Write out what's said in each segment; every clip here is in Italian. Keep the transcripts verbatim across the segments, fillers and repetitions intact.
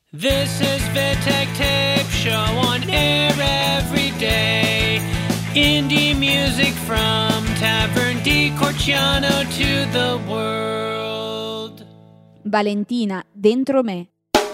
This is Vitek Tape Show on air every day. Indie music from Tavern di Corciano to the world. Valentina, dentro me.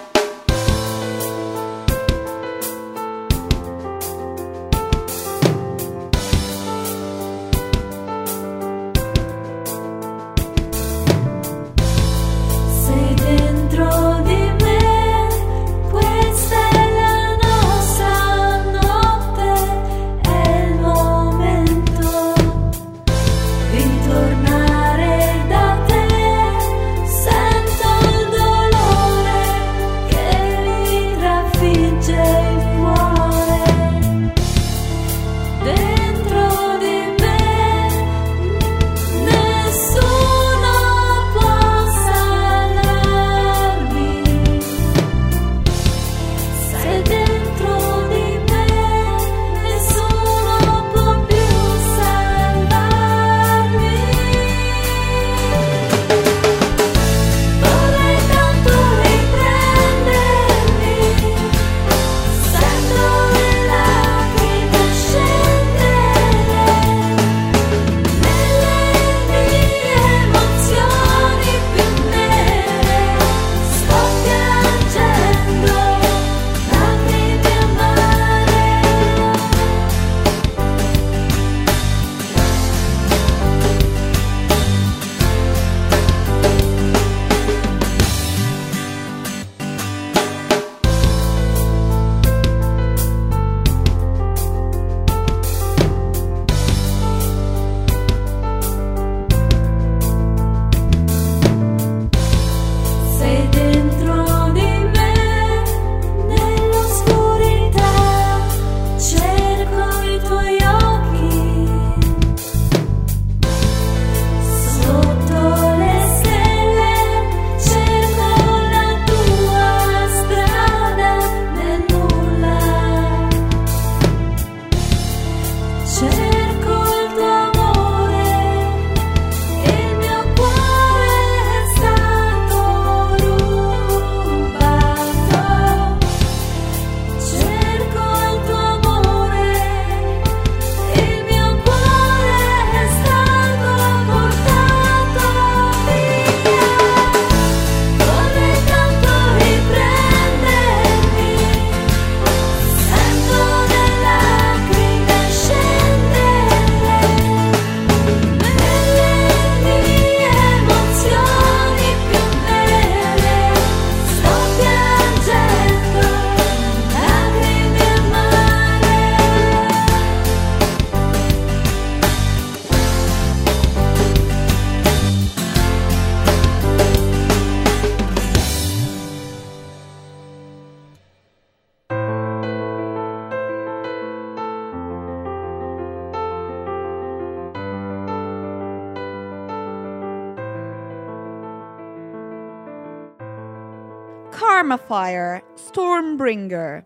Karmafire, Stormbringer.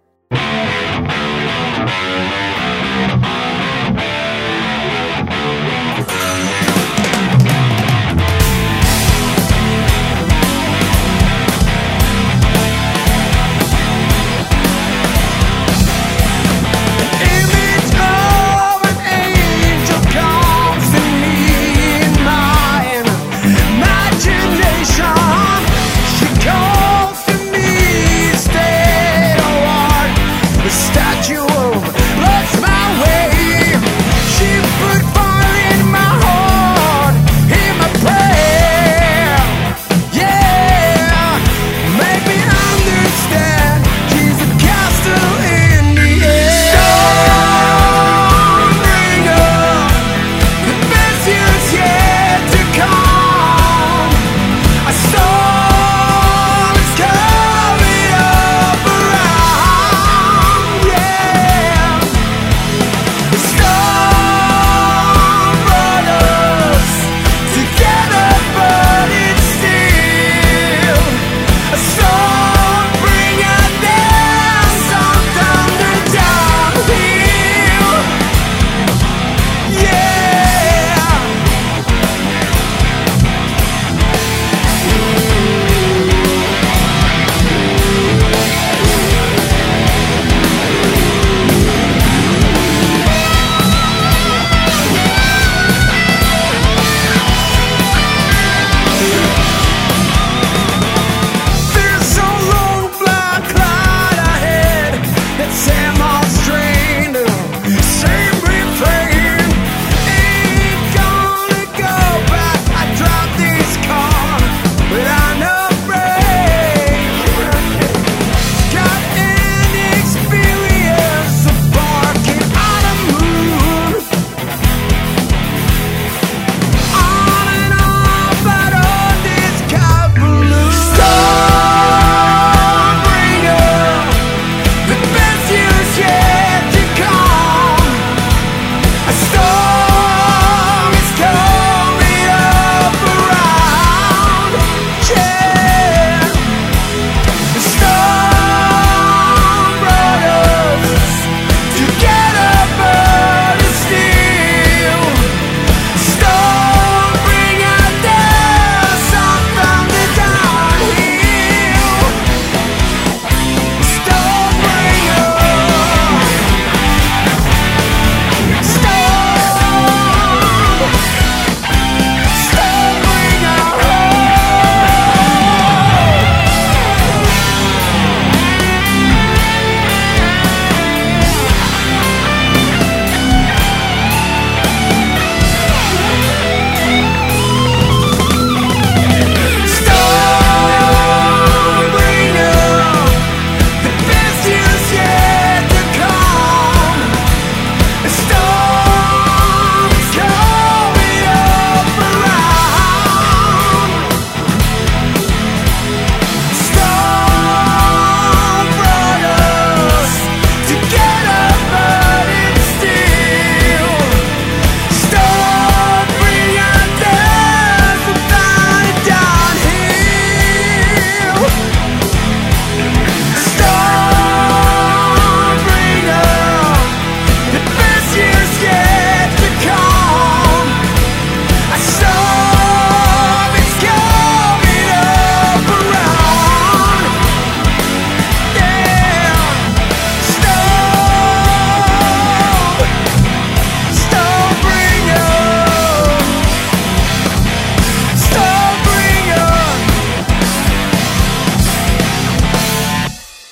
Statue of blood.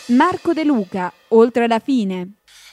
Marco De Luca, Oltre la fine.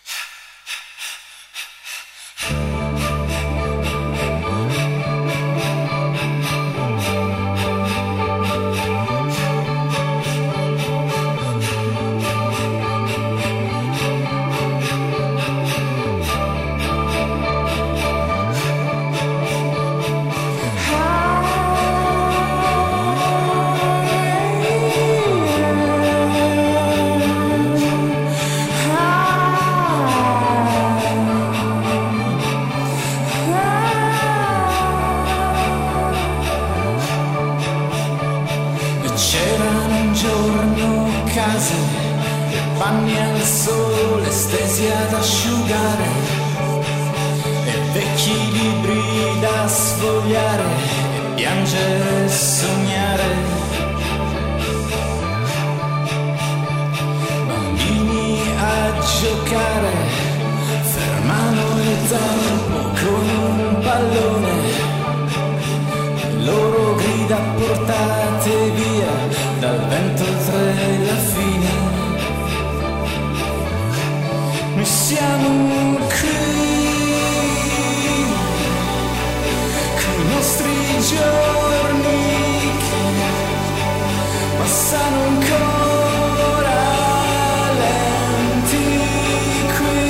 Panni al sole stesi ad asciugare e vecchi libri da sfogliare e piangere e sognare. Bambini a giocare, fermano il tempo con un pallone, loro grida portate via dal vento oltre la fine. Noi siamo qui, con i nostri giorni che passano ancora lenti qui.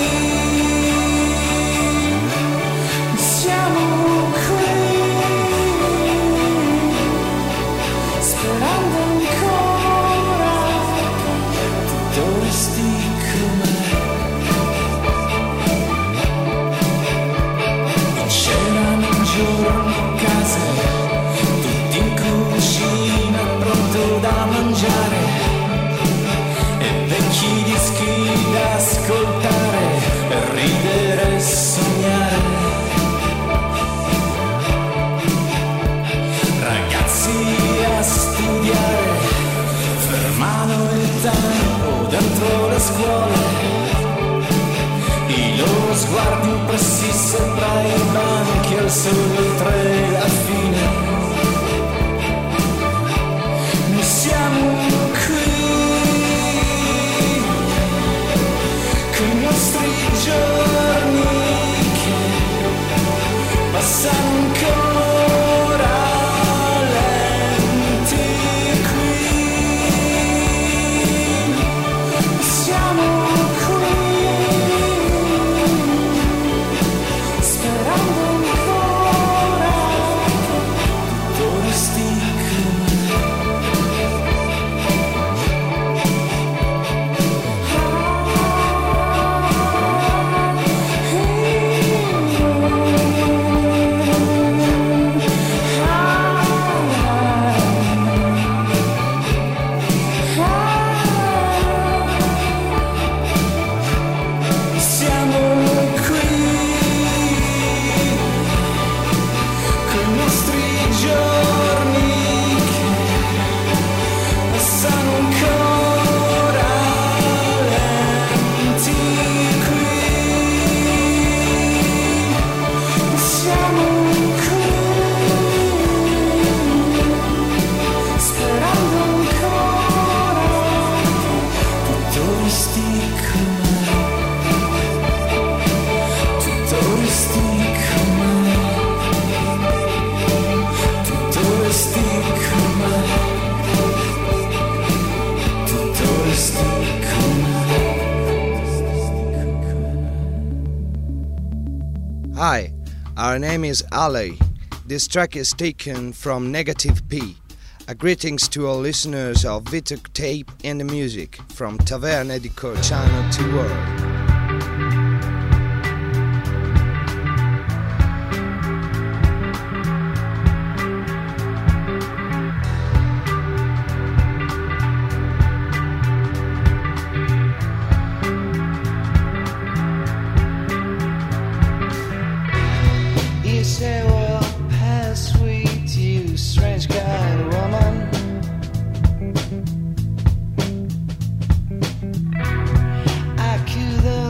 Noi siamo qui, sperando ancora che tu resti con me. Giorno case, tutti in cucina pronto da mangiare e vecchi dischi da ascoltare per ridere e sognare. Ragazzi a studiare, fermano il tempo dentro le scuole, i loro sguardi impressi sopra i banchi al sole oltre la fine. Noi siamo qui, con i nostri giorni che passano ancora lenti qui. Noi siamo Hi, our name is Ali. This track is taken from Negative P. A greetings to all listeners of Vituk Tape and the Music from Taverne di Corciano to World. I could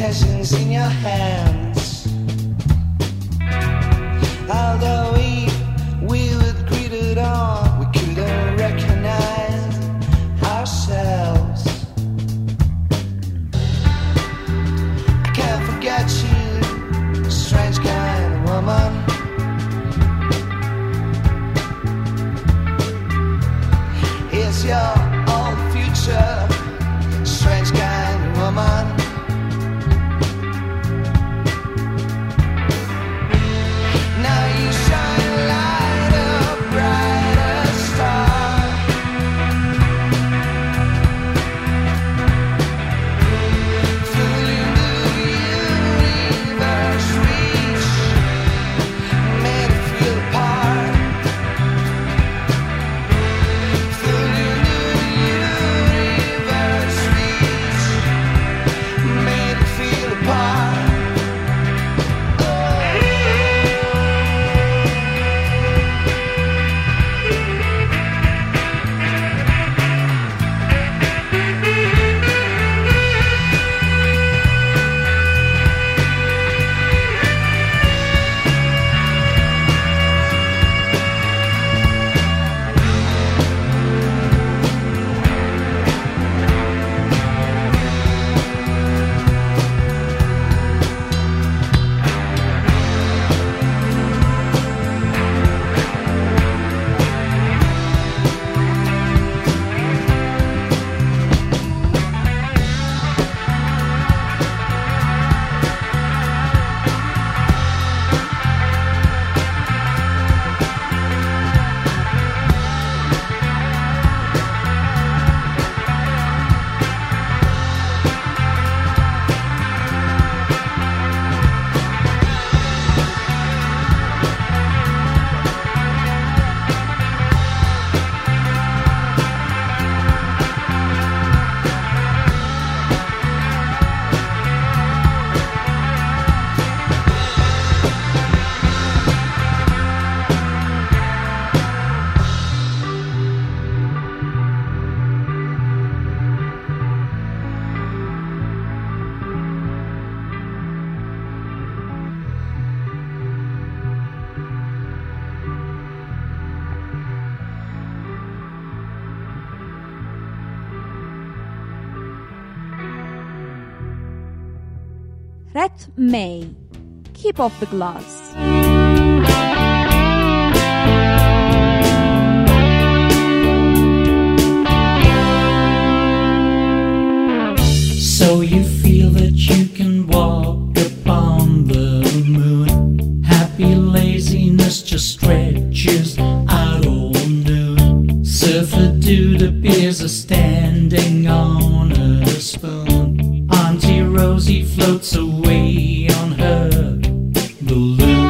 possessions in your hands. Although we, we were greeted on, we couldn't recognize ourselves. I can't forget you, strange kind of woman. It's your own future, strange kind of woman. Now you shine light, a brighter star. Filling the universe reach, made it feel apart. Filling the universe reach, made it feel apart. Rhett May, Keep Off the Glass. So you feel that you can walk upon the moon. Happy laziness just stretches out all noon. Surfer dude appears a standing on a spoon. Auntie Rosie floats away on her balloon.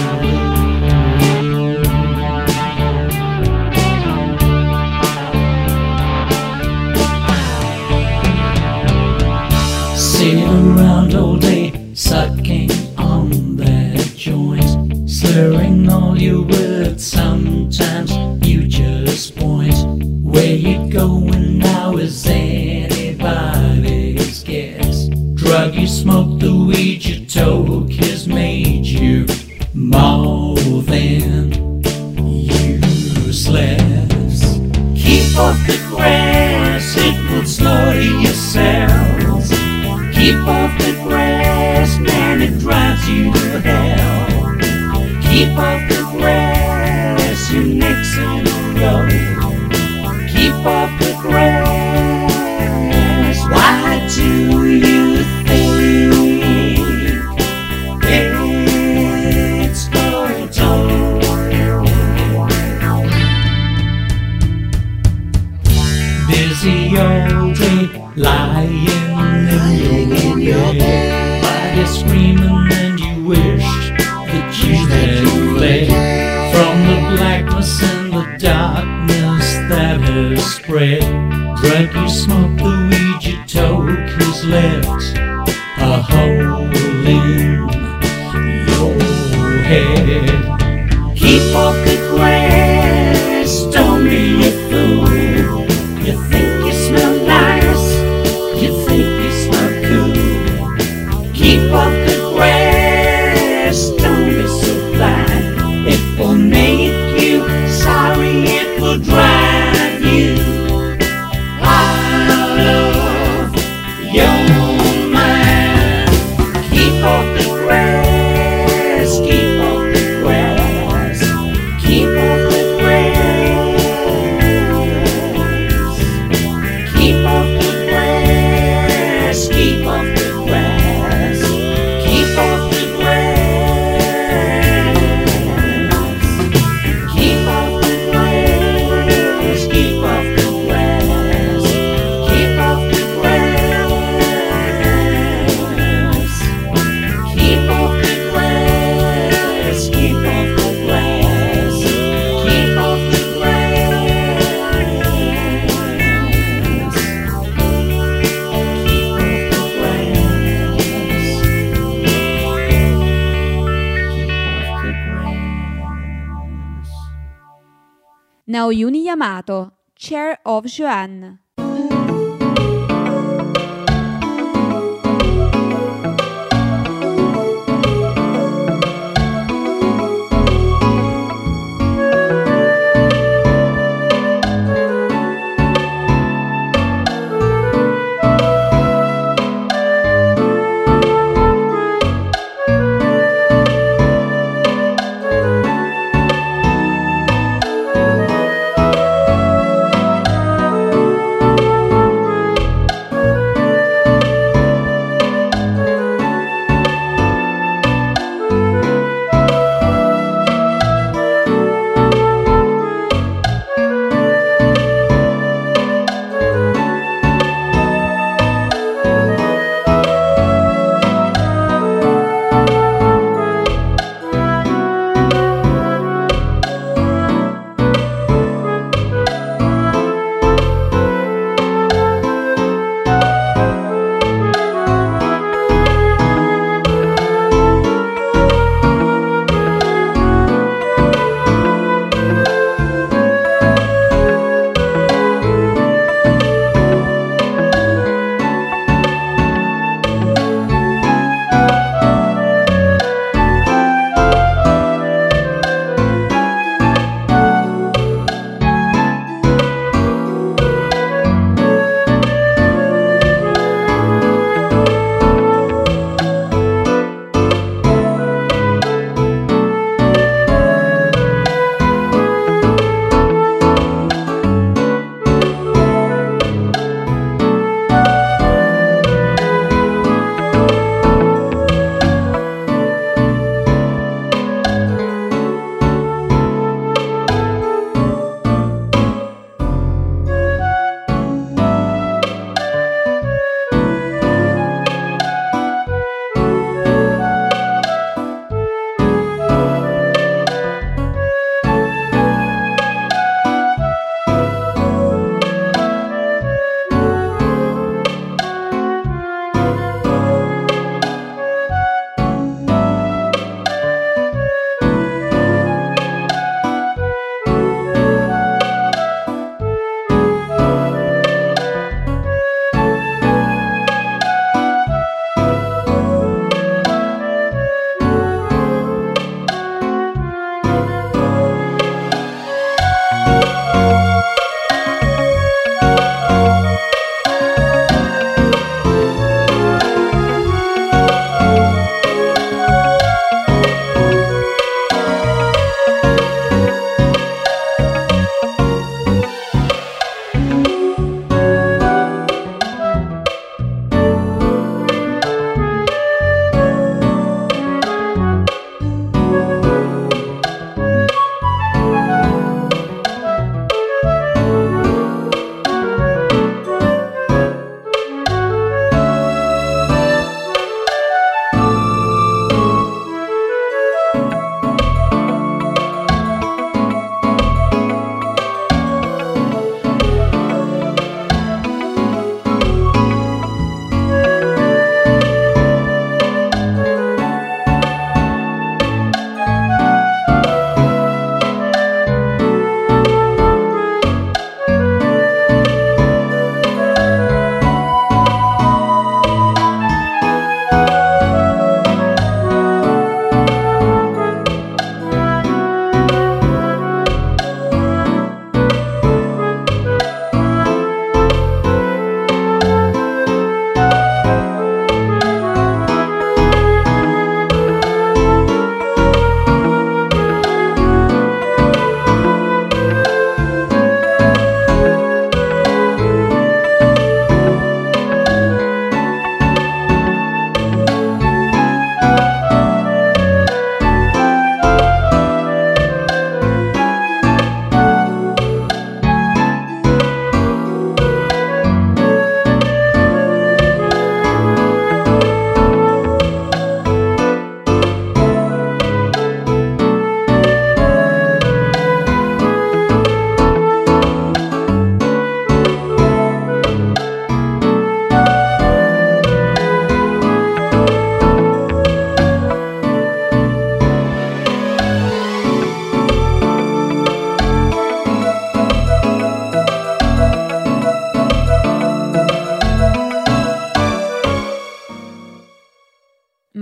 Sit around all day, sucking on that joint, slurring all your words. Sometimes you just point. Where you going now is anybody's guess. Drug you smoke, the weed you toke has made you more than useless. Keep off the grass, it will slaughter your cells. Keep off the grass, man, it drives you to hell. Keep off the grass, your neck's in a row. Keep off the grass, why do you think it's going to? Busy all day, lying in your bed, body screaming and you wished that you had fled from the blackness and the darkness that has spread. Drug you smoke, the weed you toke has left a hole in your head. Keep off the grass, don't be a fool. You think you smell nice, you think you smell cool. Naoyuni Yamato, Chair of Joanne.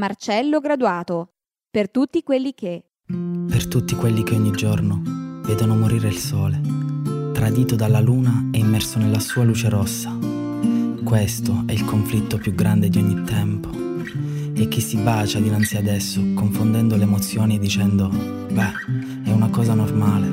Marcello Graduato. Per tutti quelli che... Per tutti quelli che ogni giorno vedono morire il sole, tradito dalla luna e immerso nella sua luce rossa. Questo è il conflitto più grande di ogni tempo. E chi si bacia dinanzi ad esso, confondendo le emozioni e dicendo, beh, è una cosa normale.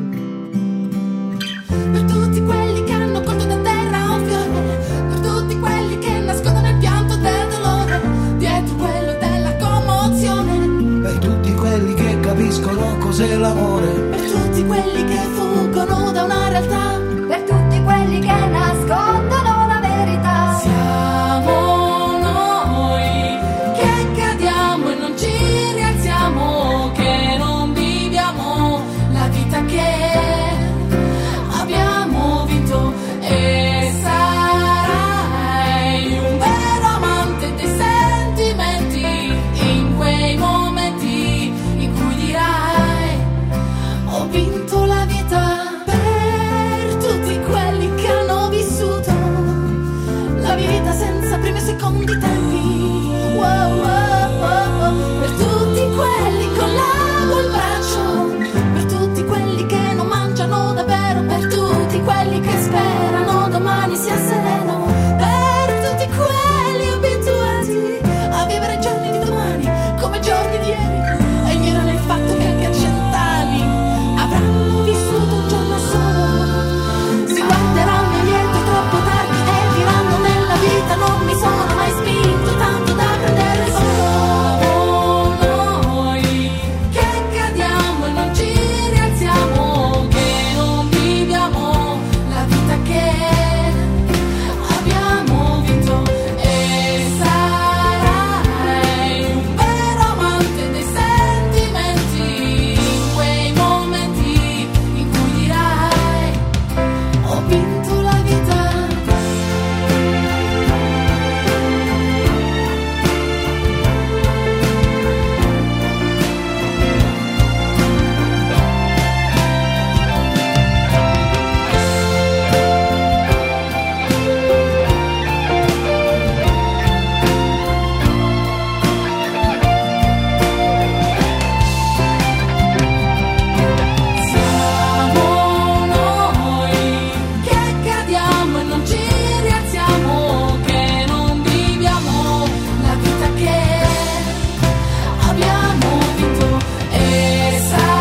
Per tutti quelli che hanno colto da terra un fiore, per tutti quelli che nascondono il pianto del dolore, dietro quello della commozione. Per tutti quelli che capiscono cos'è l'amore, Per tutti quelli che fuggono da una realtà, per tutti quelli che nascondono la verità. siamo noi che cadiamo e non ci rialziamo, che non viviamo la vita che abbiamo vinto. E sarai un vero amante dei sentimenti, in quei momenti in cui dirai ho vinto la vita. Per tutti quelli che hanno vissuto la vita senza primi e secondi tempi, wow, wow, wow. Per tutti quelli con l'ago al braccio, per tutti quelli che non mangiano davvero, per tutti quelli che sperano domani sia sereno, per tutti quelli abituati a vivere i giorni di domani come giorni di ieri, e ignorano il fatto che anche a cent'anni avranno vissuto un giorno solo. Si guarderanno indietro troppo tardi e diranno nella vita non mi sono mai spinto tanto da prendere il volo. Siamo noi che cadiamo e non ci rialziamo, che non viviamo la vita che abbiamo vinto. E sarai un vero amante dei sentimenti, in quei momenti in cui dirai ho vinto la vita. Siamo noi che cadiamo e non ci rialziamo, che non viviamo la vita che abbiamo vinto. E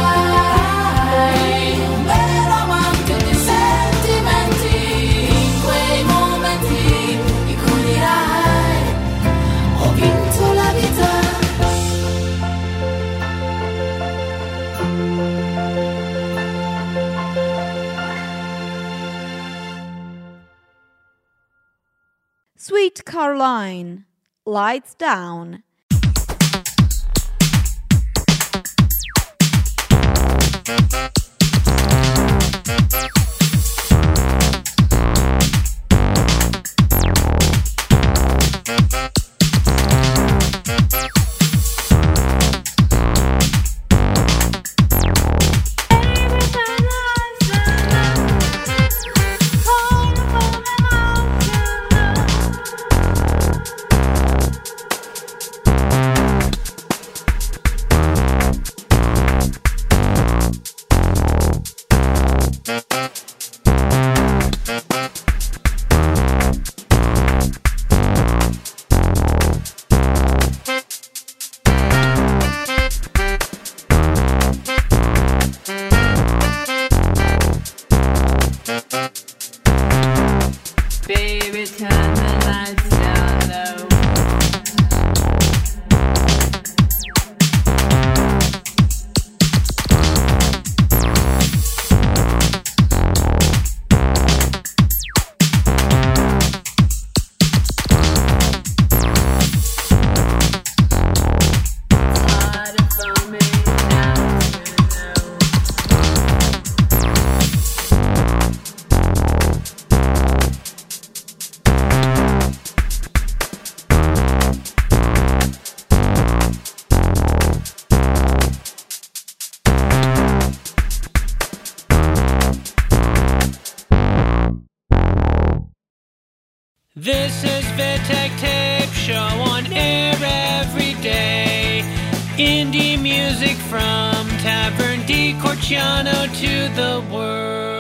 sarai un vero amante dei sentimenti, in quei momenti in cui dirai ho vinto la vita. Sweet Caroline, Lights Down. Baby, turn the lights down low. Harder for me now to know. This is Vitek Tape Show on air every day. Indie music from Tavern di Corciano to the world.